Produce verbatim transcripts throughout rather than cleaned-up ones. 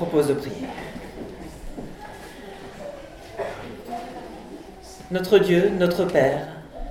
propose de prier. Notre Dieu, notre Père,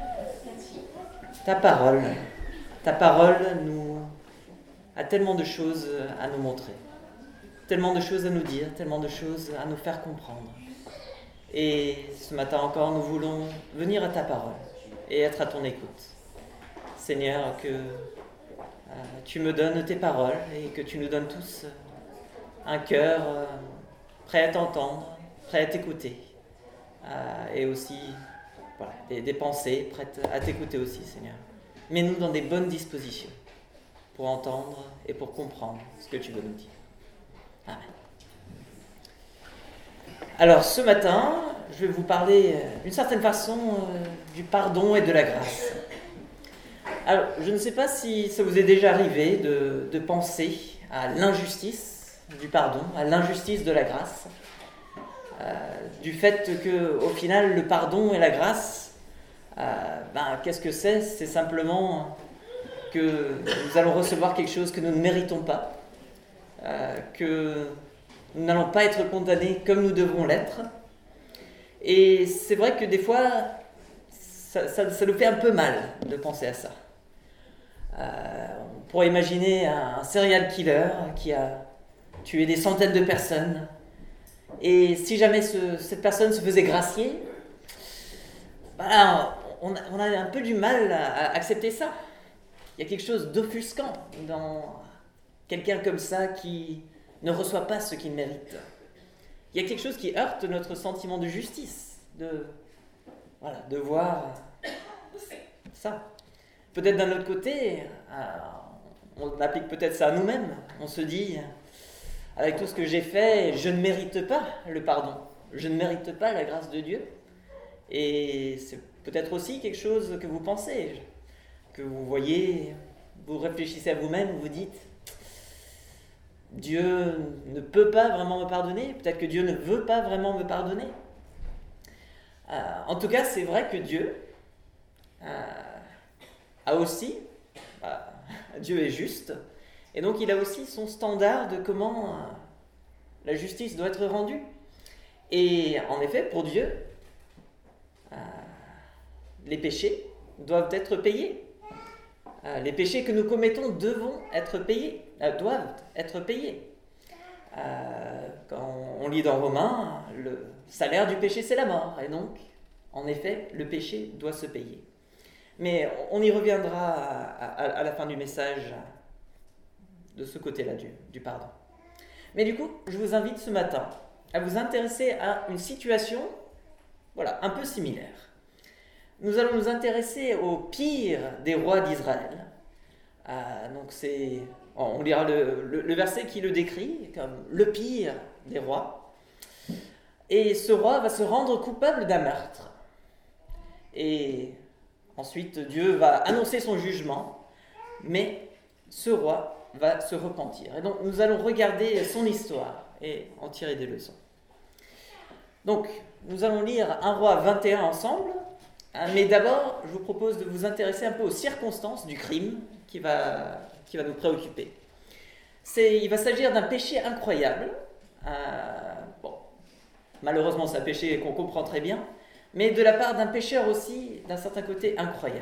ta parole, ta parole nous a tellement de choses à nous montrer, tellement de choses à nous dire, tellement de choses à nous faire comprendre. Et ce matin encore, nous voulons venir à ta parole et être à ton écoute. Seigneur, que euh, tu me donnes tes paroles et que tu nous donnes tous un cœur euh, prêt à t'entendre, prêt à t'écouter. Euh, et aussi voilà, des, des pensées prêtes à t'écouter aussi, Seigneur. Mets-nous dans des bonnes dispositions pour entendre et pour comprendre ce que tu veux nous dire. Amen. Alors ce matin, je vais vous parler d'une certaine façon euh, du pardon et de la grâce. Alors je ne sais pas si ça vous est déjà arrivé de, de penser à l'injustice du pardon, à l'injustice de la grâce, euh, du fait qu'au final le pardon et la grâce, euh, ben, qu'est-ce que c'est ? C'est simplement que nous allons recevoir quelque chose que nous ne méritons pas, euh, que nous n'allons pas être condamnés comme nous devons l'être. Et c'est vrai que des fois, ça, ça, ça nous fait un peu mal de penser à ça. Euh, on pourrait imaginer un, un serial killer qui a tué des centaines de personnes. Et si jamais ce, cette personne se faisait gracier, ben, on, a, on a un peu du mal à, à accepter ça. Il y a quelque chose d'offusquant dans quelqu'un comme ça qui ne reçoit pas ce qu'il mérite. Il y a quelque chose qui heurte notre sentiment de justice, de, voilà, de voir ça. Peut-être d'un autre côté, on applique peut-être ça à nous-mêmes. On se dit, avec tout ce que j'ai fait, je ne mérite pas le pardon. Je ne mérite pas la grâce de Dieu. Et c'est peut-être aussi quelque chose que vous pensez, que vous voyez, vous réfléchissez à vous-même, vous dites, Dieu ne peut pas vraiment me pardonner, peut-être que Dieu ne veut pas vraiment me pardonner. Euh, en tout cas, c'est vrai que Dieu euh, a aussi, euh, Dieu est juste, et donc il a aussi son standard de comment euh, la justice doit être rendue. Et en effet, pour Dieu, euh, les péchés doivent être payés. Euh, les péchés que nous commettons devront être payés, euh, doivent être payés. Euh, quand on lit dans Romains, le salaire du péché c'est la mort, et donc, en effet, le péché doit se payer. Mais on y reviendra à, à, à la fin du message de ce côté-là du, du pardon. Mais du coup, je vous invite ce matin à vous intéresser à une situation, voilà, un peu similaire. Nous allons nous intéresser au pire des rois d'Israël. Euh, donc c'est, on lira le, le, le verset qui le décrit comme le pire des rois. Et ce roi va se rendre coupable d'un meurtre. Et ensuite, Dieu va annoncer son jugement, mais ce roi va se repentir. Et donc, nous allons regarder son histoire et en tirer des leçons. Donc, nous allons lire un roi vingt et un ensemble. Mais d'abord, je vous propose de vous intéresser un peu aux circonstances du crime qui va, qui va nous préoccuper. C'est, il va s'agir d'un péché incroyable. Euh, bon, malheureusement, c'est un péché qu'on comprend très bien, mais de la part d'un pécheur aussi, d'un certain côté, incroyable.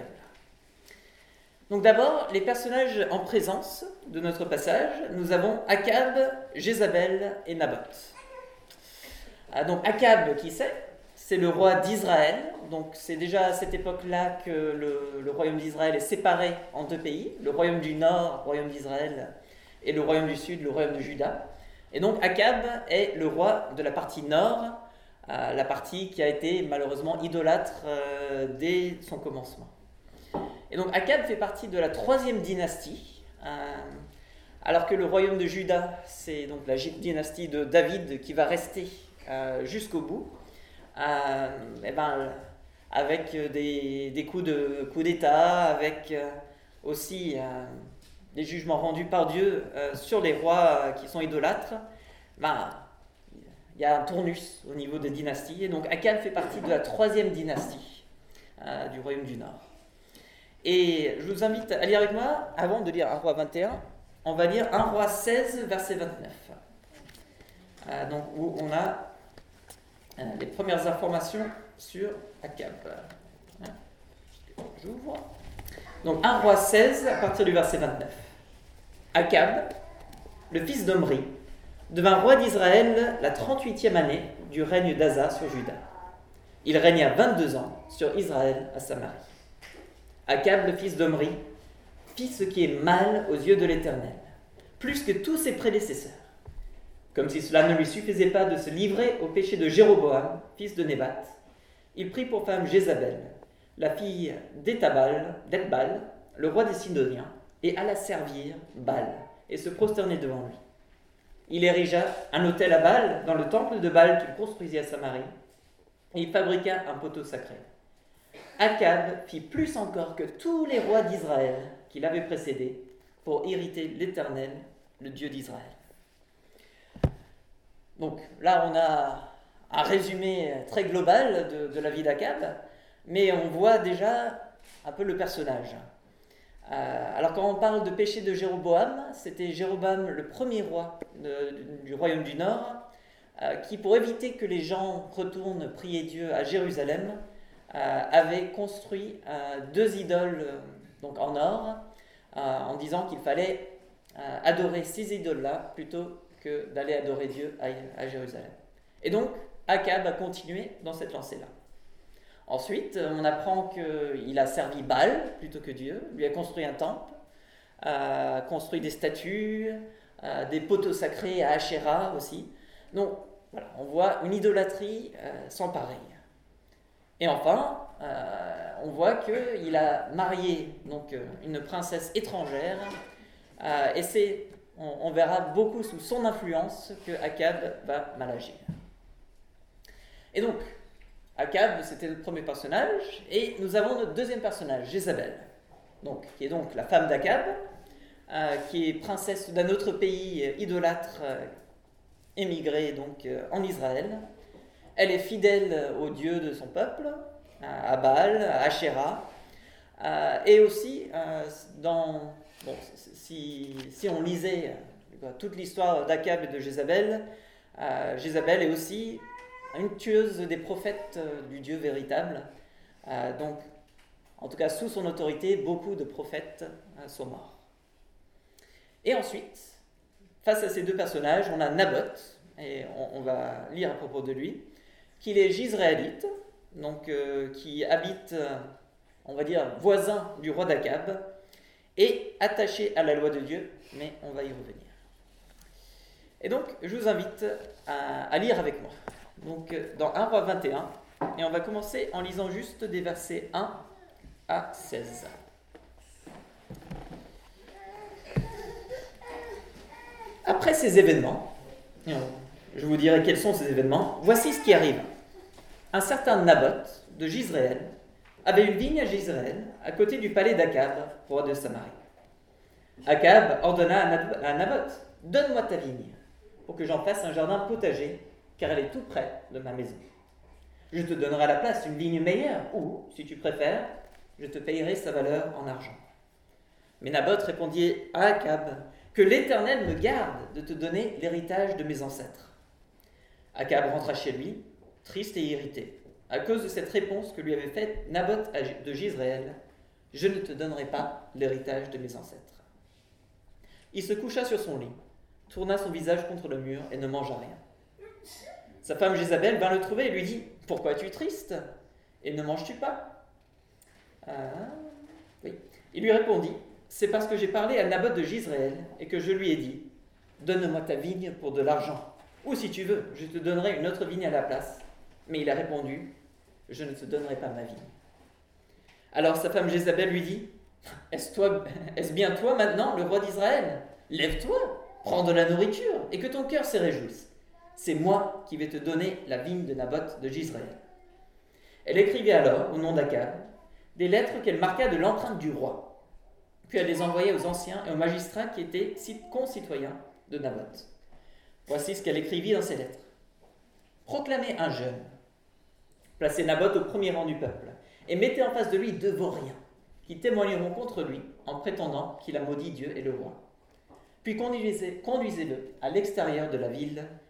Donc d'abord, les personnages en présence de notre passage, nous avons Akab, Jézabel et Naboth. Euh, donc Akab, qui c'est ? C'est le roi d'Israël, donc c'est déjà à cette époque-là que le, le royaume d'Israël est séparé en deux pays, le royaume du nord, le royaume d'Israël, et le royaume du sud, le royaume de Juda. Et donc Akab est le roi de la partie nord, euh, la partie qui a été malheureusement idolâtre euh, dès son commencement. Et donc Akab fait partie de la troisième dynastie, euh, alors que le royaume de Juda, c'est donc la dynastie de David qui va rester euh, jusqu'au bout. Euh, et ben, avec des, des coups, de, coups d'État, avec euh, aussi euh, des jugements rendus par Dieu euh, sur les rois euh, qui sont idolâtres, ben, il y a un tournus au niveau des dynasties. Et donc Akab fait partie de la troisième dynastie euh, du royaume du Nord. Et je vous invite à lire avec moi, avant de lire un roi vingt et un, on va lire un roi seize, verset vingt-neuf. euh, donc, où on a euh, les premières informations sur Akab. Hein, j'ouvre. Donc un roi seize, à partir du verset vingt-neuf. Akab, le fils d'Omri, devint roi d'Israël la trente-huitième année du règne d'Asa sur Juda. Il régna vingt-deux ans sur Israël à Samarie. Akab, le fils d'Omri, fit ce qui est mal aux yeux de l'Éternel, plus que tous ses prédécesseurs. Comme si cela ne lui suffisait pas de se livrer au péché de Jéroboam, fils de Nébat, il prit pour femme Jézabel, la fille d'Étabal, d'Etbal, le roi des Sidoniens, et alla servir Baal, et se prosterner devant lui. Il érigea un autel à Baal dans le temple de Baal qu'il construisit à Samarie, et il fabriqua un poteau sacré. Akab fit plus encore que tous les rois d'Israël qui l'avaient précédé pour irriter l'Éternel, le Dieu d'Israël. Donc là, on a un résumé très global de, de la vie d'Akab, mais on voit déjà un peu le personnage. Euh, alors quand on parle de péché de Jéroboam, c'était Jéroboam le premier roi de, du royaume du Nord, euh, qui pour éviter que les gens retournent prier Dieu à Jérusalem, euh, avait construit euh, deux idoles euh, donc en or, euh, en disant qu'il fallait euh, adorer ces idoles-là plutôt que d'aller adorer Dieu à, à Jérusalem. Et donc Akab a continué dans cette lancée-là. Ensuite, on apprend qu'il a servi Baal plutôt que Dieu, lui a construit un temple, a construit des statues, des poteaux sacrés à Asherah aussi. Donc, voilà, on voit une idolâtrie euh, sans pareil. Et enfin, euh, on voit qu'il a marié donc, une princesse étrangère, euh, et c'est, on, on verra beaucoup sous son influence que Akab va mal agir. Et donc, Akab, c'était le premier personnage, et nous avons notre deuxième personnage, Jézabel, donc, qui est donc la femme d'Akab, euh, qui est princesse d'un autre pays euh, idolâtre, euh, émigrée donc euh, en Israël. Elle est fidèle au Dieu de son peuple, à, à Baal, à Asherah, euh, et aussi, euh, dans, bon, si, si on lisait euh, toute l'histoire d'Akab et de Jézabel, euh, Jézabel est aussi une tueuse des prophètes euh, du Dieu véritable. Euh, donc, en tout cas, sous son autorité, beaucoup de prophètes euh, sont morts. Et ensuite, face à ces deux personnages, on a Naboth, et on, on va lire à propos de lui, qu'il est Jizréelite, donc euh, qui habite, euh, on va dire, voisin du roi d'Akab, et attaché à la loi de Dieu, mais on va y revenir. Et donc, je vous invite à, à lire avec moi. Donc, dans un roi vingt et un, et on va commencer en lisant juste des versets un à seize. Après ces événements, je vous dirai quels sont ces événements, voici ce qui arrive. Un certain Naboth de Jizréel avait une vigne à Jizréel, à côté du palais d'Akab, roi de Samarie. Akab ordonna à Naboth, « Donne-moi ta vigne, pour que j'en fasse un jardin potager, car elle est tout près de ma maison. Je te donnerai à la place une vigne meilleure, ou, si tu préfères, je te payerai sa valeur en argent. » Mais Naboth répondit à Akab, « Que l'Éternel me garde de te donner l'héritage de mes ancêtres. » Akab rentra chez lui, triste et irrité, à cause de cette réponse que lui avait faite Naboth de Jizréel, « Je ne te donnerai pas l'héritage de mes ancêtres. » Il se coucha sur son lit, tourna son visage contre le mur et ne mangea rien. Sa femme Jézabel vint le trouver et lui dit « Pourquoi es-tu triste? Et ne manges-tu pas ?» ah, oui. Il lui répondit « C'est parce que j'ai parlé à Naboth de Jizréel et que je lui ai dit « Donne-moi ta vigne pour de l'argent, ou si tu veux, je te donnerai une autre vigne à la place. » Mais il a répondu « Je ne te donnerai pas ma vigne. » Alors sa femme Jézabel lui dit « Est-ce toi, est-ce bien toi maintenant, le roi d'Israël? Lève-toi, prends de la nourriture et que ton cœur se réjouisse. C'est moi qui vais te donner la vigne de Naboth de Jizréel. » Elle écrivit alors, au nom d'Akab, des lettres qu'elle marqua de l'empreinte du roi. Puis elle les envoya aux anciens et aux magistrats qui étaient concitoyens de Naboth. Voici ce qu'elle écrivit dans ces lettres. Proclamez un jeûne, placez Naboth au premier rang du peuple, et mettez en face de lui deux vauriens, qui témoigneront contre lui en prétendant qu'il a maudit Dieu et le roi. Puis conduisez, conduisez-le à l'extérieur de la ville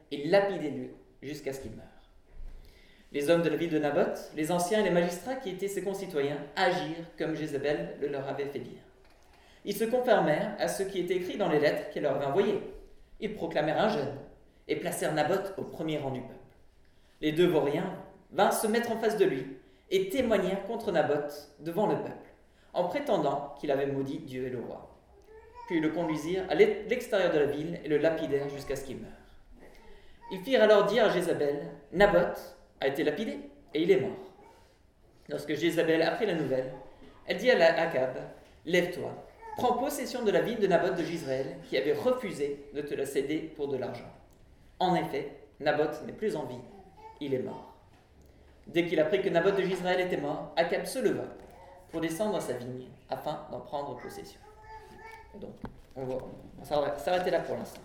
et lapidez-le jusqu'à ce qu'il meure. Les hommes de la ville de Naboth, les anciens et les magistrats qui étaient ses concitoyens, agirent comme Jézabel le leur avait fait dire. Ils se conformèrent à ce qui était écrit dans les lettres qu'elle leur avait envoyées. Ils proclamèrent un jeûne et placèrent Naboth au premier rang du peuple. Les deux vauriens vinrent se mettre en face de lui et témoignèrent contre Naboth devant le peuple, en prétendant qu'il avait maudit Dieu et le roi. Puis ils le conduisirent à l'extérieur de la ville et le lapidèrent jusqu'à ce qu'il meure. Ils firent alors dire à Jézabel, « Naboth a été lapidé et il est mort. » Lorsque Jézabel apprit la nouvelle, elle dit à Akab, « Lève-toi, prends possession de la ville de Naboth de Jezreel, qui avait refusé de te la céder pour de l'argent. » En effet, Naboth n'est plus en vie, il est mort. Dès qu'il apprit que Naboth de Jezreel était mort, Akab se leva pour descendre à sa vigne, afin d'en prendre possession. Et donc, on va, on va s'arrêter là pour l'instant.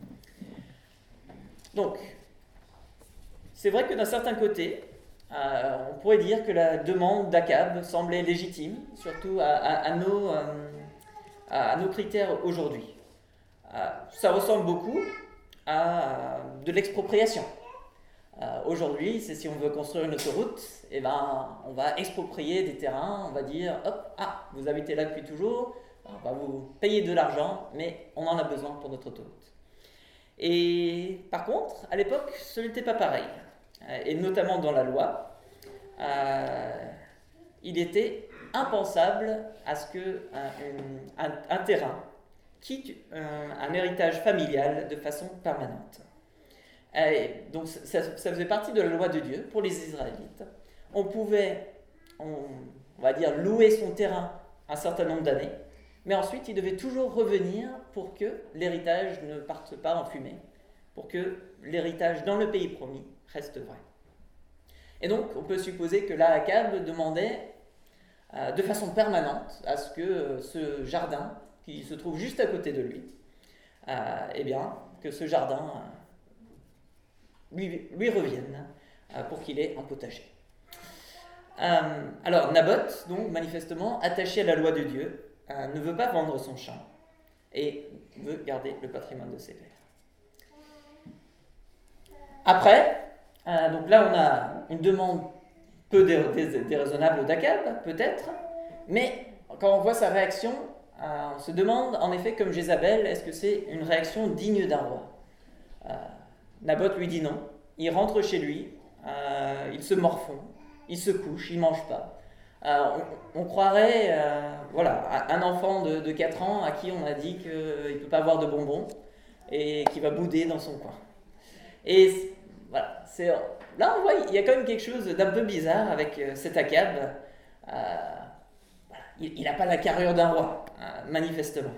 Donc, c'est vrai que d'un certain côté, euh, on pourrait dire que la demande d'Akab semblait légitime, surtout à, à, à, nos, euh, à, à nos critères aujourd'hui. Euh, ça ressemble beaucoup à euh, de l'expropriation. Euh, aujourd'hui, c'est si on veut construire une autoroute, eh ben, on va exproprier des terrains, on va dire, hop, ah, vous habitez là depuis toujours, on va vous payer de l'argent, mais on en a besoin pour notre autoroute. Et par contre, à l'époque, ce n'était pas pareil. Et notamment dans la loi, euh, il était impensable à ce que un, un, un terrain quitte un, un héritage familial de façon permanente. Et donc ça, ça faisait partie de la loi de Dieu pour les Israélites. On pouvait, on, on va dire, louer son terrain un certain nombre d'années, mais ensuite il devait toujours revenir pour que l'héritage ne parte pas en fumée, pour que l'héritage dans le pays promis reste vrai. Et donc, on peut supposer que là, Akab demandait euh, de façon permanente à ce que euh, ce jardin, qui se trouve juste à côté de lui, euh, eh bien, que ce jardin euh, lui, lui revienne euh, pour qu'il ait un potager. Euh, alors, Naboth, donc, manifestement, attaché à la loi de Dieu, euh, ne veut pas vendre son champ et veut garder le patrimoine de ses pères. Après, euh, donc là on a une demande peu dé- dé- déraisonnable d'Akab, peut-être, mais quand on voit sa réaction, euh, on se demande en effet, comme Jézabel, est-ce que c'est une réaction digne d'un roi ? euh, Naboth lui dit non, il rentre chez lui, euh, il se morfond, il se couche, il ne mange pas. Euh, on, on croirait euh, voilà, un enfant de, de quatre ans à qui on a dit qu'il ne peut pas avoir de bonbons et qui va bouder dans son coin. Et voilà, c'est, là on voit il y a quand même quelque chose d'un peu bizarre avec euh, cet Akab. Euh, voilà, il n'a pas la carrure d'un roi, hein, manifestement.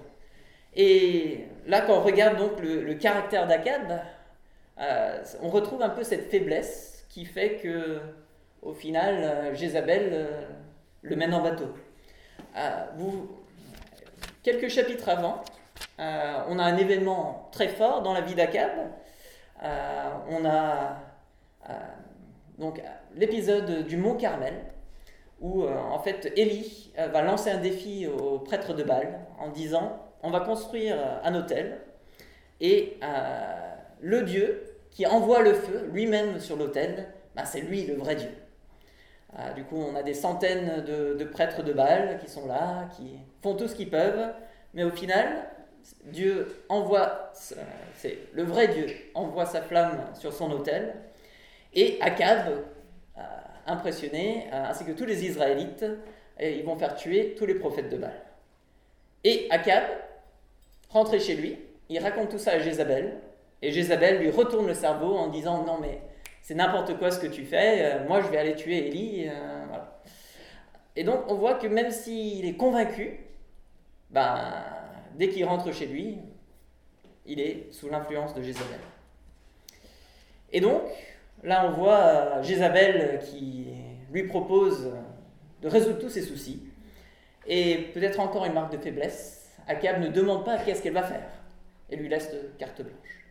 Et là quand on regarde donc le, le caractère d'Akab, euh, on retrouve un peu cette faiblesse qui fait que au final euh, Jézabel euh, le mène en bateau. Euh, vous, quelques chapitres avant, euh, on a un événement très fort dans la vie d'Akab. Euh, on a euh, donc l'épisode du mont Carmel où euh, en fait Élie euh, va lancer un défi aux prêtres de Baal en disant on va construire un autel et euh, le Dieu qui envoie le feu lui-même sur l'autel, ben, c'est lui le vrai Dieu. Euh, du coup on a des centaines de, de prêtres de Baal qui sont là, qui font tout ce qu'ils peuvent, mais au final Dieu envoie, c'est le vrai Dieu, envoie sa flamme sur son autel, et Akab, euh, impressionné, euh, ainsi que tous les Israélites, et ils vont faire tuer tous les prophètes de Baal. Et Akab, rentré chez lui, il raconte tout ça à Jézabel, et Jézabel lui retourne le cerveau en disant « Non mais c'est n'importe quoi ce que tu fais, euh, moi je vais aller tuer Élie. Euh, » voilà. Et donc on voit que même s'il est convaincu, ben... dès qu'il rentre chez lui, il est sous l'influence de Jézabel. Et donc, là on voit Jézabel qui lui propose de résoudre tous ses soucis. Et peut-être encore une marque de faiblesse, Akab ne demande pas qu'est-ce qu'elle va faire et lui laisse carte blanche.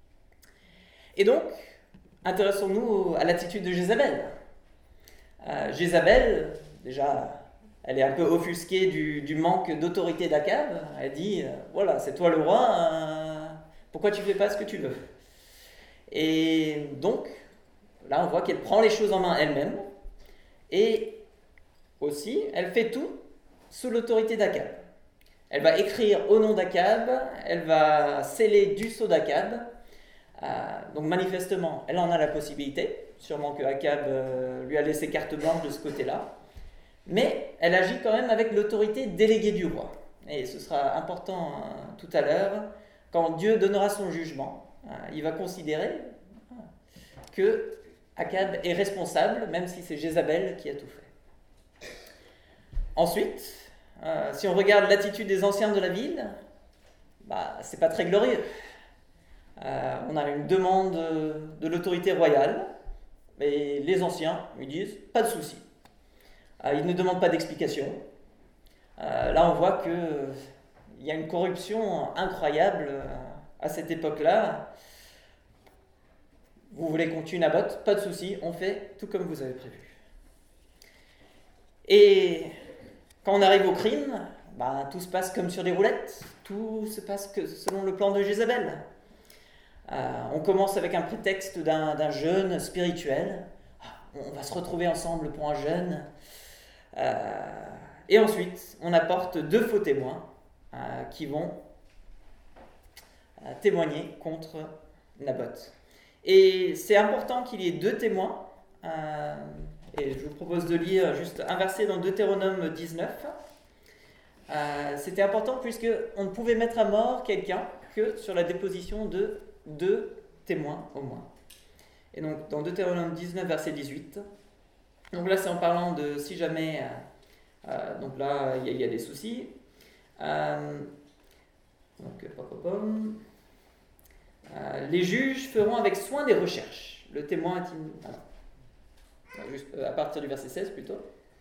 Et donc, intéressons-nous à l'attitude de Jézabel. Euh, Jézabel, déjà... elle est un peu offusquée du, du manque d'autorité d'Akab. Elle dit, euh, voilà, c'est toi le roi, euh, pourquoi tu ne fais pas ce que tu veux ? Et donc, là, on voit qu'elle prend les choses en main elle-même. Et aussi, elle fait tout sous l'autorité d'Akab. Elle va écrire au nom d'Akab, elle va sceller du sceau d'Akab. Euh, donc manifestement, elle en a la possibilité. Sûrement que Akab euh, lui a laissé carte blanche de ce côté-là. Mais elle agit quand même avec l'autorité déléguée du roi. Et ce sera important euh, tout à l'heure, quand Dieu donnera son jugement. Euh, il va considérer que Akab est responsable, même si c'est Jézabel qui a tout fait. Ensuite, euh, si on regarde l'attitude des anciens de la ville, bah, c'est pas très glorieux. Euh, on a une demande de l'autorité royale, et les anciens lui disent pas de souci. Euh, ils ne demandent pas d'explication. Euh, là, on voit que euh, il y a une corruption incroyable euh, à cette époque-là. Vous voulez qu'on tue Naboth? Pas de souci, on fait tout comme vous avez prévu. Et quand on arrive au crime, bah, tout se passe comme sur des roulettes. Tout se passe que selon le plan de Jézabel. Euh, on commence avec un prétexte d'un, d'un jeûne spirituel. On va se retrouver ensemble pour un jeûne. Euh, et ensuite, on apporte deux faux témoins euh, qui vont euh, témoigner contre Naboth. Et c'est important qu'il y ait deux témoins. Euh, et je vous propose de lire juste un verset dans Deutéronome dix-neuf. Euh, c'était important puisqu'on ne pouvait mettre à mort quelqu'un que sur la déposition de deux témoins au moins. Et donc dans Deutéronome dix-neuf, verset dix-huit, donc là c'est en parlant de si jamais, euh, euh, donc là il y, y a des soucis. Euh, donc, pop, pop, pop. Euh, les juges feront avec soin des recherches. Le témoin est in... ah non. Juste, euh, à partir du verset seize plutôt.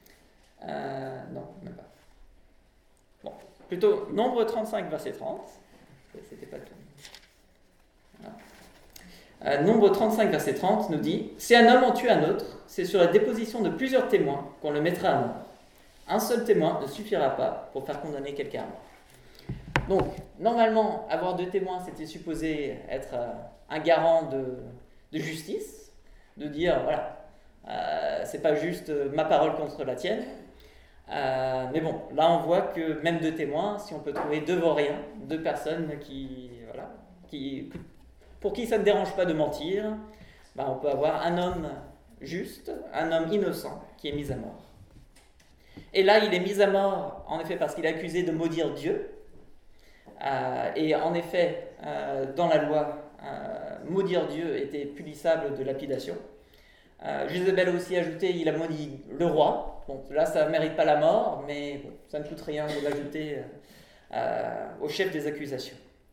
Euh, non, même pas. Bon, plutôt Nombre trente-cinq, verset trente. C'était pas tout. Voilà. Euh, Nombre trente-cinq, verset trente nous dit « Si un homme en tue un autre, c'est sur la déposition de plusieurs témoins qu'on le mettra à mort. Un seul témoin ne suffira pas pour faire condamner quelqu'un à mort. » Donc, normalement, avoir deux témoins, c'était supposé être euh, un garant de, de justice, de dire, voilà, euh, c'est pas juste ma parole contre la tienne. Euh, mais bon, là on voit que même deux témoins, si on peut trouver deux vauriens, deux personnes qui, voilà, qui, pour qui ça ne dérange pas de mentir, ben on peut avoir un homme juste, un homme innocent qui est mis à mort. Et là, il est mis à mort, en effet, parce qu'il est accusé de maudire Dieu. Euh, et en effet, euh, dans la loi, euh, maudire Dieu était punissable de lapidation. Euh, Jézabel a aussi ajouté, il a maudit le roi. Bon, là, ça ne mérite pas la mort, mais bon, ça ne coûte rien de l'ajouter euh, au chef des accusations.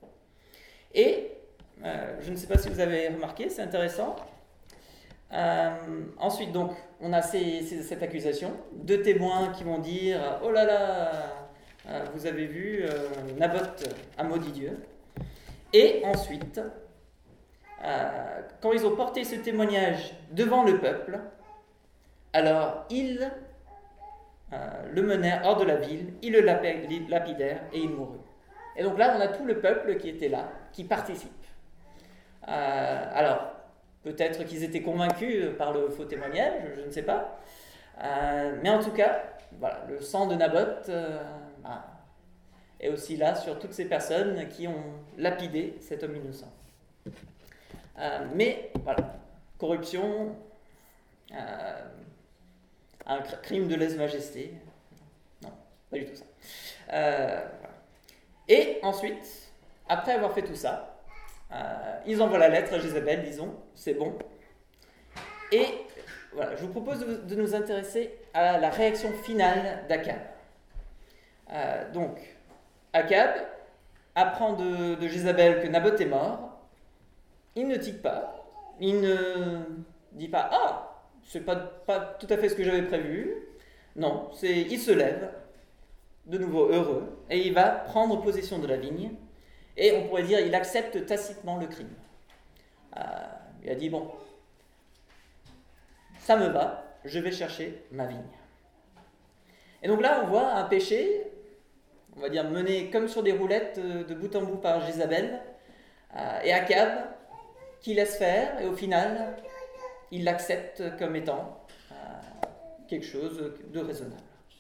Et, euh, je ne sais pas si vous avez remarqué, c'est intéressant. Euh, ensuite, donc, on a ces, ces, cette accusation. Deux témoins qui vont dire « Oh là là, euh, vous avez vu, euh, Naboth a maudit Dieu. » Et ensuite, euh, quand ils ont porté ce témoignage devant le peuple, alors ils euh, le menèrent hors de la ville, ils le lapidèrent et il mourut. Et donc là, on a tout le peuple qui était là, qui participe. Euh, alors, peut-être qu'ils étaient convaincus par le faux témoignage, je ne sais pas. Euh, mais en tout cas, voilà, le sang de Naboth euh, bah, est aussi là sur toutes ces personnes qui ont lapidé cet homme innocent. Euh, mais voilà, corruption, euh, un crime de lèse-majesté, non, pas du tout ça. Euh, voilà. Et ensuite, après avoir fait tout ça, Euh, ils envoient la lettre à Jézabel, disons, c'est bon. Et voilà, je vous propose de, de nous intéresser à la réaction finale d'Akab. Euh, donc, Akab apprend de, de Jézabel que Naboth est mort. Il ne tique pas. Il ne dit pas « Ah, c'est pas, pas tout à fait ce que j'avais prévu. » Non, c'est, il se lève, de nouveau heureux, et il va prendre possession de la vigne. Et on pourrait dire, il accepte tacitement le crime. Euh, il a dit, bon, ça me va, je vais chercher ma vigne. Et donc là, on voit un péché, on va dire mené comme sur des roulettes de bout en bout par Jézabel, euh, et Akab, qui laisse faire, et au final, il l'accepte comme étant euh, quelque chose de raisonnable.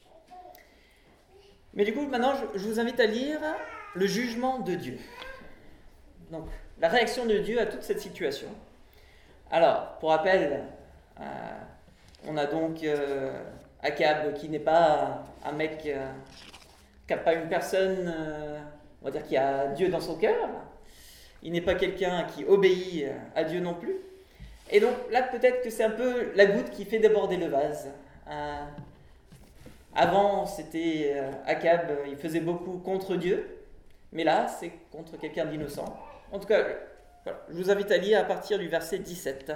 Mais du coup, maintenant, je, je vous invite à lire le jugement de Dieu. Donc, la réaction de Dieu à toute cette situation. Alors, pour rappel, euh, on a donc euh, Akab qui n'est pas un mec, euh, qui n'a pas une personne, euh, on va dire, qui a Dieu dans son cœur. Il n'est pas quelqu'un qui obéit à Dieu non plus. Et donc là, peut-être que c'est un peu la goutte qui fait déborder le vase. Euh, avant, c'était euh, Akab, il faisait beaucoup contre Dieu. Mais là, c'est contre quelqu'un d'innocent. En tout cas, voilà, je vous invite à lire à partir du verset dix-sept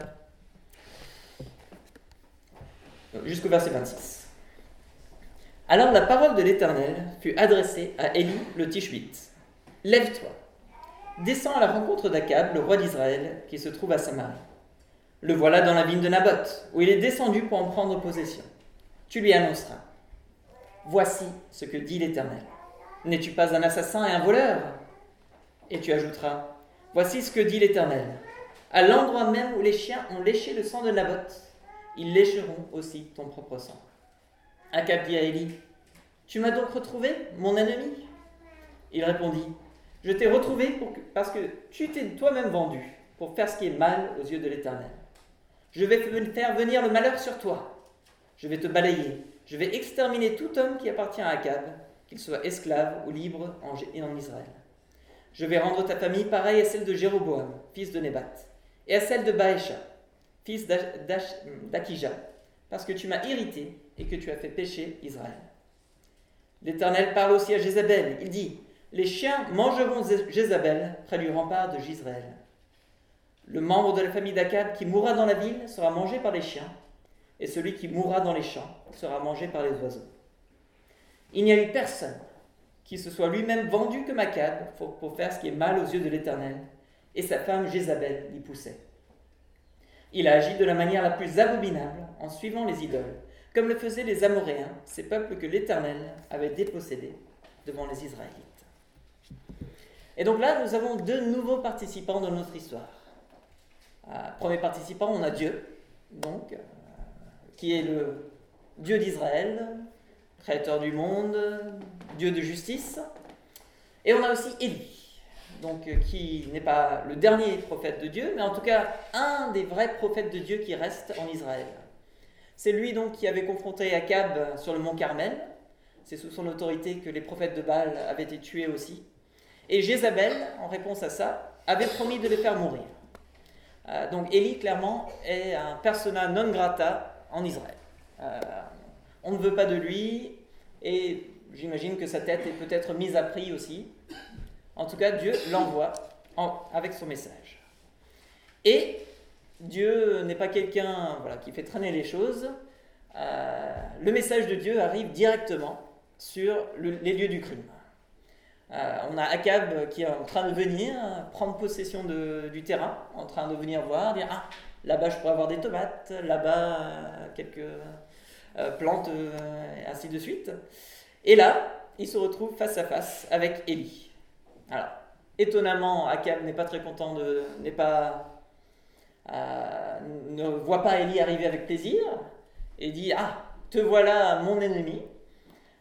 jusqu'au verset vingt-six. Alors la parole de l'Éternel fut adressée à Élie le Tishbite. « Lève-toi, descends à la rencontre d'Akab, le roi d'Israël, qui se trouve à Samarie. Le voilà dans la vigne de Naboth, où il est descendu pour en prendre possession. Tu lui annonceras. Voici ce que dit l'Éternel. N'es-tu pas un assassin et un voleur ? Et tu ajouteras. Voici ce que dit l'Éternel. À l'endroit même où les chiens ont léché le sang de Naboth, ils lécheront aussi ton propre sang. Akab dit à Élie. Tu m'as donc retrouvé, mon ennemi ? Il répondit. Je t'ai retrouvé pour que, parce que tu t'es toi-même vendu pour faire ce qui est mal aux yeux de l'Éternel. Je vais faire venir le malheur sur toi. Je vais te balayer. Je vais exterminer tout homme qui appartient à Akab, qu'il soit esclave ou libre en, en Israël. Je vais rendre ta famille pareille à celle de Jéroboam, fils de Nébat, et à celle de Baécha, fils d'Akija, parce que tu m'as irrité et que tu as fait pécher Israël. L'Éternel parle aussi à Jézabel. Il dit, les chiens mangeront Jézabel près du rempart de Jizréel. Le membre de la famille d'Akab qui mourra dans la ville sera mangé par les chiens, et celui qui mourra dans les champs sera mangé par les oiseaux. Il n'y a eu personne qui se soit lui-même vendu comme Akab pour, pour faire ce qui est mal aux yeux de l'Éternel, et sa femme Jézabel l'y poussait. Il a agi de la manière la plus abominable en suivant les idoles, comme le faisaient les Amoréens, ces peuples que l'Éternel avait dépossédés devant les Israélites. Et donc là, nous avons deux nouveaux participants dans notre histoire. Euh, premier participant, on a Dieu, donc, euh, qui est le Dieu d'Israël, créateur du monde, Dieu de justice. Et on a aussi Élie, donc, euh, qui n'est pas le dernier prophète de Dieu, mais en tout cas un des vrais prophètes de Dieu qui reste en Israël. C'est lui donc qui avait confronté Akab sur le mont Carmel. C'est sous son autorité que les prophètes de Baal avaient été tués aussi. Et Jézabel, en réponse à ça, avait promis de les faire mourir. Euh, donc Élie, clairement, est un persona non grata en Israël. Euh, on ne veut pas de lui, et j'imagine que sa tête est peut-être mise à prix aussi. En tout cas, Dieu l'envoie en, avec son message. Et Dieu n'est pas quelqu'un voilà, qui fait traîner les choses. Euh, le message de Dieu arrive directement sur le, les lieux du crime. Euh, on a Akab qui est en train de venir prendre possession de, du terrain, en train de venir voir, dire « Ah, là-bas je pourrais avoir des tomates, là-bas euh, quelques euh, plantes, euh, et ainsi de suite. » Et là, il se retrouve face à face avec Élie. Alors, étonnamment, Akab n'est pas très content, de, n'est pas, euh, ne voit pas Élie arriver avec plaisir, et dit « Ah, te voilà mon ennemi. Euh, »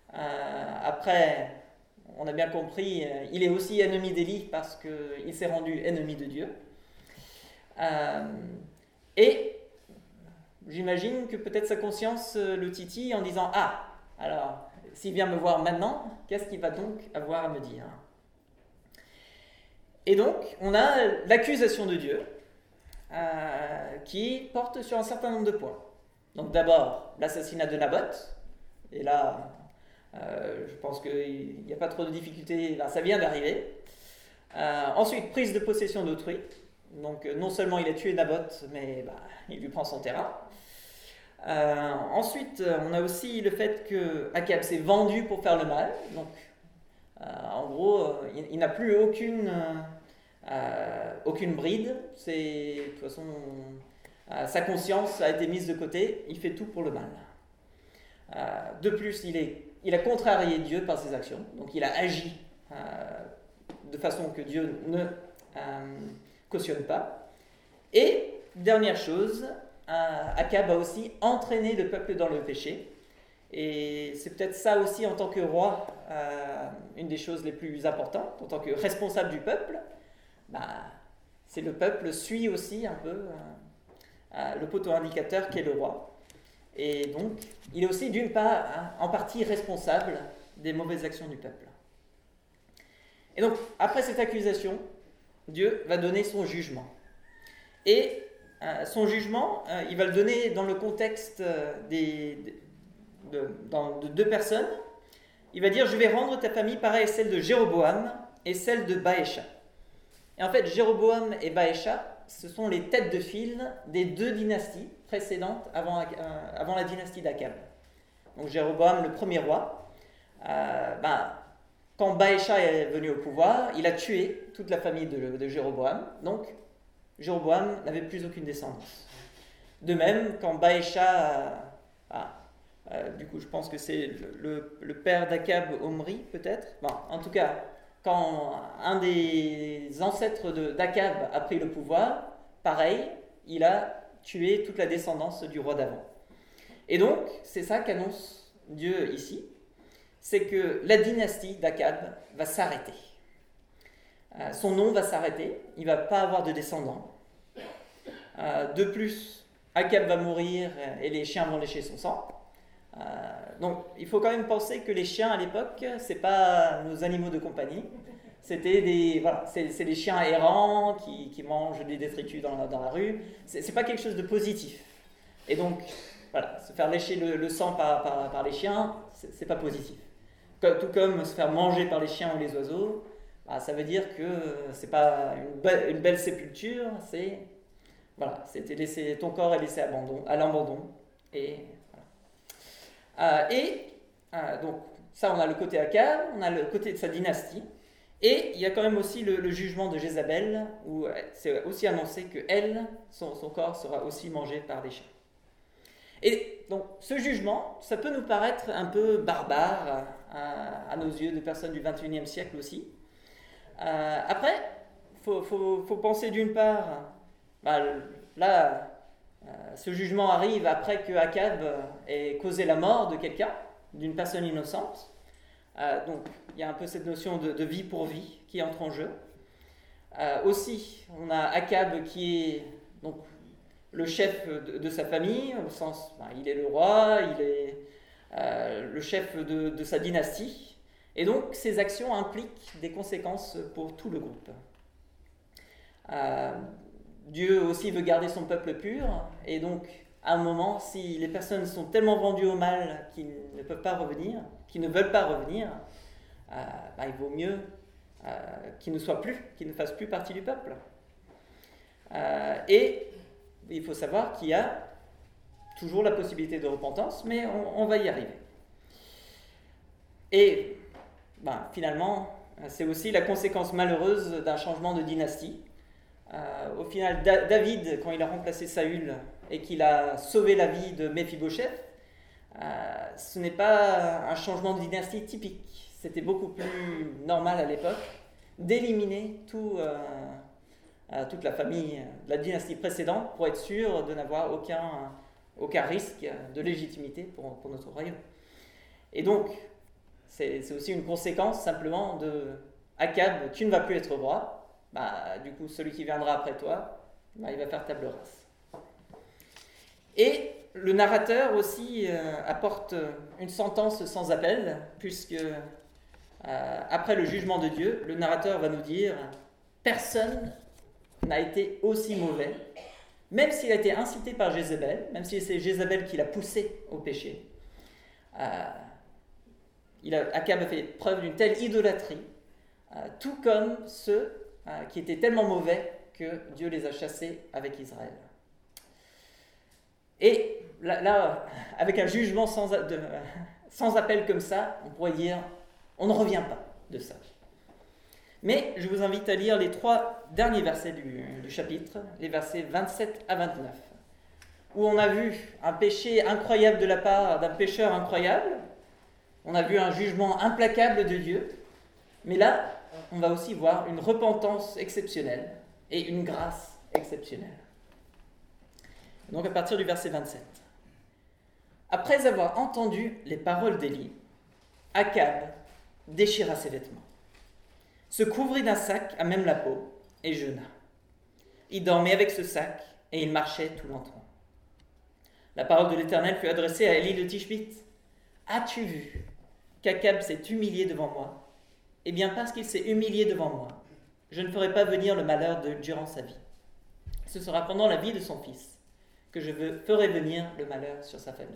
Après... On a bien compris, il est aussi ennemi d'Élie parce qu'il s'est rendu ennemi de Dieu. Euh, et j'imagine que peut-être sa conscience le titille en disant « Ah, alors, s'il vient me voir maintenant, qu'est-ce qu'il va donc avoir à me dire ?» Et donc, on a l'accusation de Dieu euh, qui porte sur un certain nombre de points. Donc d'abord, l'assassinat de Naboth. Et là... Euh, je pense qu'il n'y a pas trop de difficultés, là, ça vient d'arriver. Euh, ensuite, prise de possession d'autrui. Donc, euh, non seulement il a tué Naboth, mais bah, il lui prend son terrain. Euh, ensuite, on a aussi le fait que Akab s'est vendu pour faire le mal. Donc, euh, en gros, euh, il, il n'a plus aucune, euh, aucune bride. C'est, de toute façon, euh, sa conscience a été mise de côté. Il fait tout pour le mal. Euh, de plus, il est Il a contrarié Dieu par ses actions, donc il a agi euh, de façon que Dieu ne euh, cautionne pas. Et, dernière chose, Akab a aussi entraîné le peuple dans le péché. Et c'est peut-être ça aussi, en tant que roi, euh, une des choses les plus importantes, en tant que responsable du peuple, bah, c'est le peuple suit aussi un peu euh, euh, le poteau indicateur qui est le roi. Et donc, il est aussi d'une part, hein, en partie responsable des mauvaises actions du peuple. Et donc, après cette accusation, Dieu va donner son jugement. Et euh, son jugement, euh, il va le donner dans le contexte euh, des, de, dans, de deux personnes. Il va dire, je vais rendre ta famille pareille à celle de Jéroboam et celle de Baécha. Et en fait, Jéroboam et Baécha, ce sont les têtes de file des deux dynasties précédentes avant, euh, avant la dynastie d'Akab. Donc Jéroboam, le premier roi, euh, ben, quand Baécha est venu au pouvoir, il a tué toute la famille de, de Jéroboam. Donc Jéroboam n'avait plus aucune descendance. De même, quand Baécha, euh, ah, euh, du coup je pense que c'est le, le, le père d'Akab, Omri peut-être, bon, en tout cas, quand un des ancêtres de, d'Akab a pris le pouvoir, pareil, il a tué toute la descendance du roi d'avant. Et donc, c'est ça qu'annonce Dieu ici, c'est que la dynastie d'Akab va s'arrêter. Euh, son nom va s'arrêter, il ne va pas avoir de descendants. Euh, de plus, Akab va mourir et les chiens vont lécher son sang. Euh, donc, il faut quand même penser que les chiens à l'époque, c'est pas nos animaux de compagnie. C'était des, voilà, c'est, c'est des chiens errants qui, qui mangent des détritus dans la, dans la rue. C'est, c'est pas quelque chose de positif. Et donc, voilà, se faire lécher le, le sang par, par, par les chiens, c'est, c'est pas positif. Tout comme se faire manger par les chiens ou les oiseaux, bah, ça veut dire que c'est pas une, be- une belle sépulture, c'est voilà, c'était laissé, ton corps est laissé abandon, à l'abandon. Et voilà. Euh, et euh, donc ça, on a le côté Akab, on a le côté de sa dynastie. Et il y a quand même aussi le, le jugement de Jézabel, où c'est aussi annoncé que elle, son, son corps sera aussi mangé par les chiens. Et donc, ce jugement, ça peut nous paraître un peu barbare à, à nos yeux, de personnes du vingt et unième siècle aussi. Euh, après, il faut, faut, faut penser d'une part, bah, là, euh, ce jugement arrive après que Akab ait causé la mort de quelqu'un, d'une personne innocente. Euh, donc, il y a un peu cette notion de, de vie pour vie qui entre en jeu. Euh, aussi, on a Akab qui est donc le chef de, de sa famille, au sens, ben, il est le roi, il est euh, le chef de, de sa dynastie, et donc ses actions impliquent des conséquences pour tout le groupe. Euh, Dieu aussi veut garder son peuple pur, et donc à un moment, si les personnes sont tellement vendues au mal qu'ils ne peuvent pas revenir, qu'ils ne veulent pas revenir, euh, ben, il vaut mieux euh, qu'ils ne soient plus, qu'ils ne fassent plus partie du peuple. Euh, et il faut savoir qu'il y a toujours la possibilité de repentance, mais on, on va y arriver. Et ben, finalement, c'est aussi la conséquence malheureuse d'un changement de dynastie. Euh, au final, da- David, quand il a remplacé Saül et qu'il a sauvé la vie de Méphibosheth, euh, ce n'est pas un changement de dynastie typique. C'était beaucoup plus normal à l'époque d'éliminer tout, euh, euh, toute la famille de la dynastie précédente pour être sûr de n'avoir aucun, aucun risque de légitimité pour, pour notre royaume. Et donc, c'est, c'est aussi une conséquence simplement de Akab, tu ne vas plus être roi. Bah, du coup, celui qui viendra après toi, bah, il va faire table rase. Et le narrateur aussi euh, apporte une sentence sans appel, puisque euh, après le jugement de Dieu, le narrateur va nous dire « Personne n'a été aussi mauvais, même s'il a été incité par Jézabel, même si c'est Jézabel qui l'a poussé au péché. Euh, il a, Akab a fait preuve d'une telle idolâtrie, euh, tout comme ceux qui étaient tellement mauvais que Dieu les a chassés avec Israël. » Et là, là avec un jugement sans, de, sans appel comme ça, on pourrait dire, on ne revient pas de ça. Mais je vous invite à lire les trois derniers versets du, du chapitre, les versets vingt-sept à vingt-neuf, où on a vu un péché incroyable de la part d'un pécheur incroyable, on a vu un jugement implacable de Dieu, mais là, on va aussi voir une repentance exceptionnelle et une grâce exceptionnelle. Donc à partir du verset vingt-sept. Après avoir entendu les paroles d'Élie, Akab déchira ses vêtements, se couvrit d'un sac à même la peau et jeûna. Il dormait avec ce sac et il marchait tout lentement. La parole de l'Éternel fut adressée à Élie de Tishbite. « As-tu vu qu'Akab s'est humilié devant moi ? Eh bien, parce qu'il s'est humilié devant moi, je ne ferai pas venir le malheur de, durant sa vie. Ce sera pendant la vie de son fils que je veux, ferai venir le malheur sur sa famille. »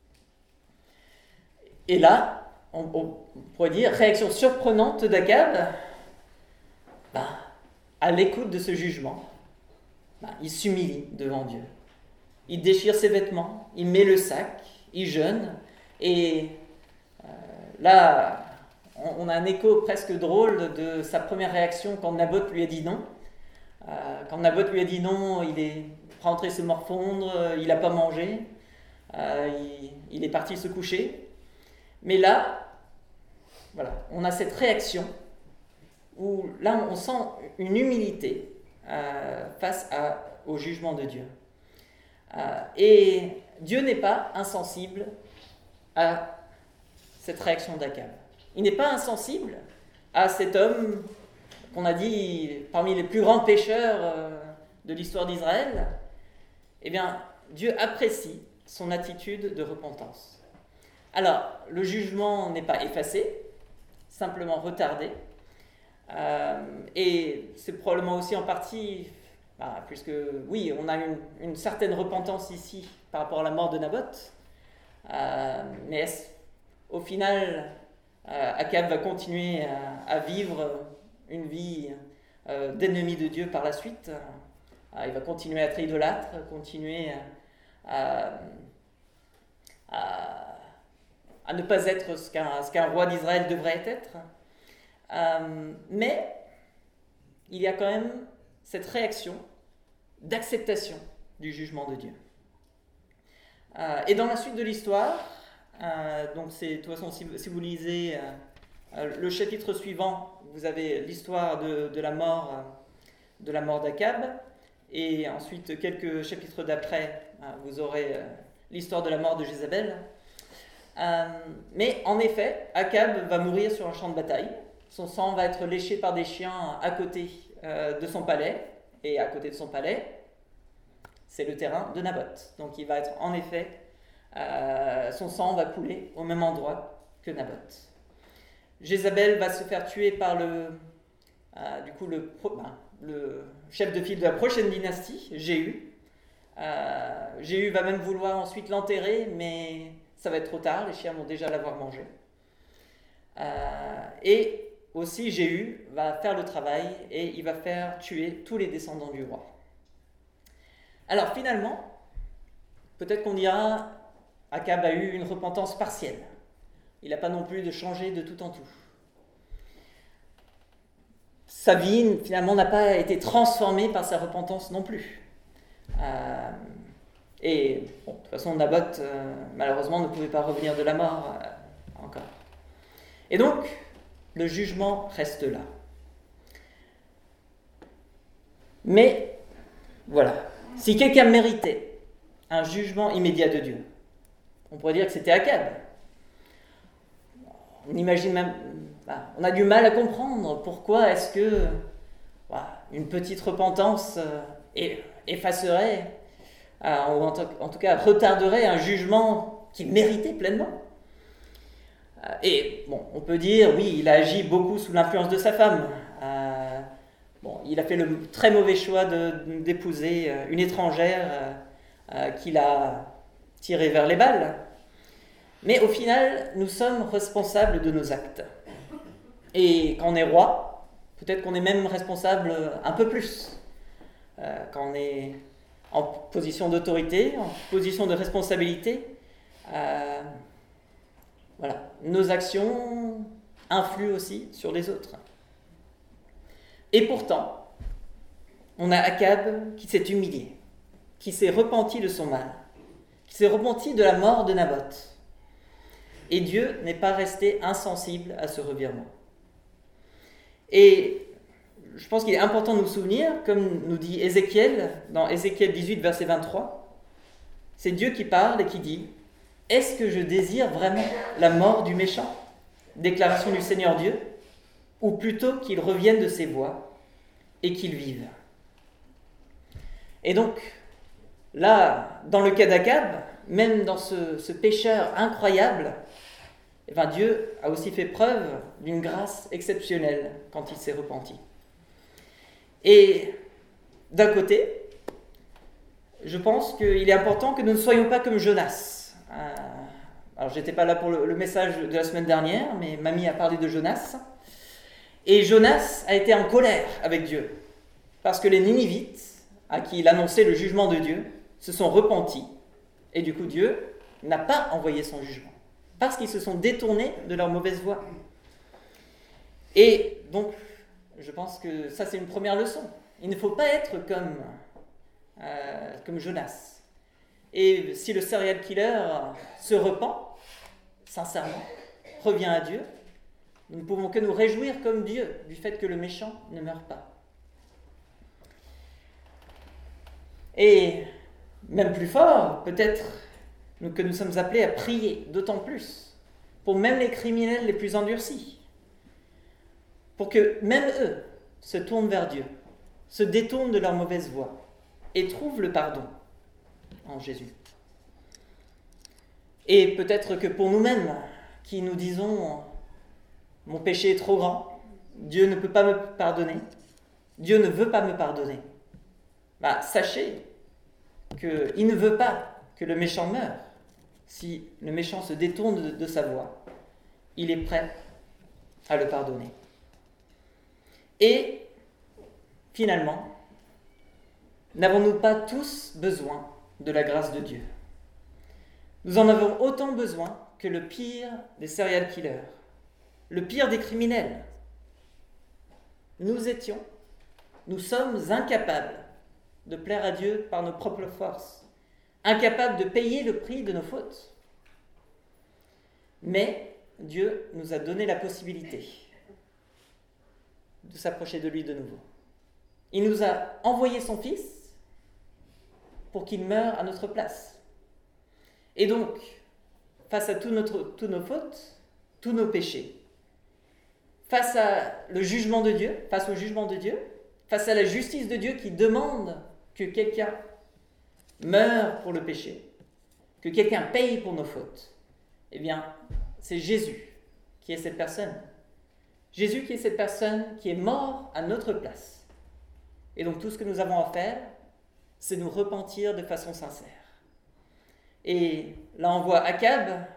Et là, on, on pourrait dire, réaction surprenante d'Akab, ben, à l'écoute de ce jugement, ben, il s'humilie devant Dieu. Il déchire ses vêtements, il met le sac, il jeûne, et euh, là, on, on a un écho presque drôle de sa première réaction quand Naboth lui a dit non. Euh, quand Naboth lui a dit non, il est rentré se morfondre, il n'a pas mangé, euh, il, il est parti se coucher. Mais là, voilà, on a cette réaction où là, on sent une humilité euh, face à, au jugement de Dieu. Euh, et Dieu n'est pas insensible à cette réaction d'Akab. Il n'est pas insensible à cet homme qu'on a dit parmi les plus grands pécheurs euh, de l'histoire d'Israël. Eh bien, Dieu apprécie son attitude de repentance. Alors, le jugement n'est pas effacé, simplement retardé. Euh, et c'est probablement aussi en partie, bah, puisque oui, on a une, une certaine repentance ici par rapport à la mort de Naboth. Euh, mais est-ce, au final, euh, Akab va continuer à, à vivre une vie euh, d'ennemi de Dieu par la suite. Euh, il va continuer à être idolâtre, continuer à, à, à ne pas être ce qu'un, ce qu'un roi d'Israël devrait être. Euh, mais il y a quand même cette réaction d'acceptation du jugement de Dieu. Euh, et dans la suite de l'histoire, euh, donc c'est, de toute façon, si, si vous lisez euh, le chapitre suivant, vous avez l'histoire de, de la mort, euh, de la mort d'Akab, et ensuite quelques chapitres d'après, euh, vous aurez euh, l'histoire de la mort de Jézabel. Euh, mais en effet, Akab va mourir sur un champ de bataille. Son sang va être léché par des chiens à côté euh, de son palais, et à côté de son palais, c'est le terrain de Naboth. Donc il va être en effet, euh, son sang va couler au même endroit que Naboth. Jézabel va se faire tuer par le, euh, du coup le, ben, le chef de file de la prochaine dynastie, Jéhu. Euh, Jéhu va même vouloir ensuite l'enterrer, mais ça va être trop tard, les chiens vont déjà l'avoir mangé. Euh, et aussi Jéhu va faire le travail et il va faire tuer tous les descendants du roi. Alors finalement, peut-être qu'on dira, Akab a eu une repentance partielle. Il n'a pas non plus de changer de tout en tout. Sa vie finalement n'a pas été transformée par sa repentance non plus. Euh, et bon, de toute façon, Naboth euh, malheureusement ne pouvait pas revenir de la mort euh, encore. Et donc, le jugement reste là. Mais, voilà, si quelqu'un méritait un jugement immédiat de Dieu, on pourrait dire que c'était Akab. On imagine même, bah, on a du mal à comprendre pourquoi est-ce que bah, une petite repentance euh, effacerait, euh, ou en, to- en tout cas retarderait un jugement qu'il méritait pleinement. Et bon, on peut dire, oui, il a agi beaucoup sous l'influence de sa femme. Euh, bon, il a fait le très mauvais choix de, d'épouser une étrangère euh, euh, qu'il a tirée vers les balles. Mais au final, nous sommes responsables de nos actes. Et quand on est roi, peut-être qu'on est même responsable un peu plus. Euh, quand on est en position d'autorité, en position de responsabilité, euh, voilà, nos actions influent aussi sur les autres. Et pourtant, on a Akab qui s'est humilié, qui s'est repenti de son mal, qui s'est repenti de la mort de Naboth. Et Dieu n'est pas resté insensible à ce revirement. Et je pense qu'il est important de nous souvenir, comme nous dit Ézéchiel, dans Ézéchiel dix-huit, verset vingt-trois, C'est Dieu qui parle et qui dit « Est-ce que je désire vraiment la mort du méchant ?» Déclaration du Seigneur Dieu, ou plutôt qu'il revienne de ses voies et qu'il vive. Et donc, là, dans le cas d'Akab, même dans ce, ce pécheur incroyable, eh bien, Dieu a aussi fait preuve d'une grâce exceptionnelle quand il s'est repenti. Et d'un côté, je pense qu'il est important que nous ne soyons pas comme Jonas. Euh, alors, je n'étais pas là pour le, le message de la semaine dernière, mais Mamie a parlé de Jonas. Et Jonas a été en colère avec Dieu, parce que les Ninivites, à qui il annonçait le jugement de Dieu, se sont repentis. Et du coup, Dieu n'a pas envoyé son jugement, parce qu'ils se sont détournés de leur mauvaise voie. Et donc, je pense que ça, c'est une première leçon. Il ne faut pas être comme, euh, comme Jonas. Et si le serial killer se repent, sincèrement, revient à Dieu, nous ne pouvons que nous réjouir comme Dieu du fait que le méchant ne meurt pas. Et même plus fort, peut-être que nous sommes appelés à prier d'autant plus pour même les criminels les plus endurcis, pour que même eux se tournent vers Dieu, se détournent de leur mauvaise voie et trouvent le pardon en Jésus. Et peut-être que pour nous-mêmes, qui nous disons « Mon péché est trop grand, Dieu ne peut pas me pardonner, Dieu ne veut pas me pardonner », bah, sachez qu'il ne veut pas que le méchant meure. Si le méchant se détourne de, de sa voie, il est prêt à le pardonner. Et finalement, n'avons-nous pas tous besoin de la grâce de Dieu ? Nous en avons autant besoin que le pire des serial killers, le pire des criminels. Nous étions, nous sommes incapables de plaire à Dieu par nos propres forces, incapables de payer le prix de nos fautes. Mais Dieu nous a donné la possibilité de s'approcher de lui de nouveau. Il nous a envoyé son Fils pour qu'il meure à notre place. Et donc, face à tout notre, toutes nos fautes, tous nos péchés, face à le jugement de Dieu, face au jugement de Dieu, face à la justice de Dieu qui demande que quelqu'un meure pour le péché, que quelqu'un paye pour nos fautes, eh bien, c'est Jésus qui est cette personne. Jésus qui est cette personne qui est mort à notre place. Et donc tout ce que nous avons à faire, c'est nous repentir de façon sincère. Et là on voit Akab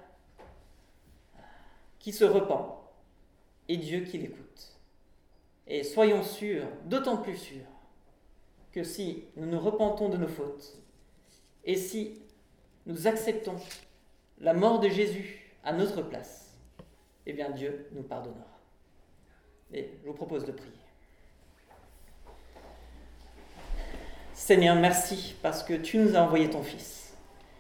qui se repent et Dieu qui l'écoute. Et soyons sûrs, d'autant plus sûrs, que si nous nous repentons de nos fautes et si nous acceptons la mort de Jésus à notre place, eh bien Dieu nous pardonnera. Et je vous propose de prier. Seigneur, merci parce que tu nous as envoyé ton Fils.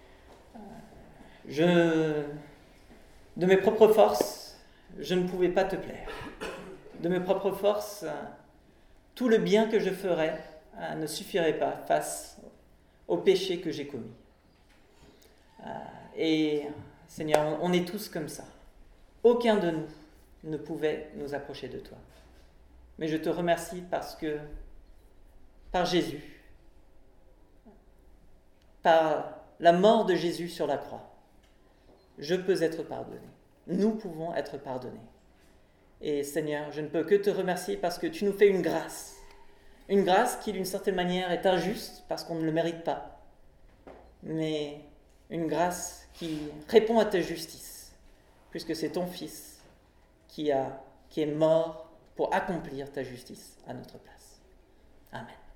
Je, de mes propres forces, je ne pouvais pas te plaire. De mes propres forces, tout le bien que je ferais ne suffirait pas face au péché que j'ai commis. Et Seigneur, on est tous comme ça. Aucun de nous ne pouvait nous approcher de toi. Mais je te remercie parce que, par Jésus, par la mort de Jésus sur la croix, je peux être pardonné. Nous pouvons être pardonnés. Et Seigneur, je ne peux que te remercier parce que tu nous fais une grâce. Une grâce qui, d'une certaine manière, est injuste parce qu'on ne le mérite pas. Mais une grâce qui répond à ta justice, puisque c'est ton Fils qui, a, qui est mort pour accomplir ta justice à notre place. Amen.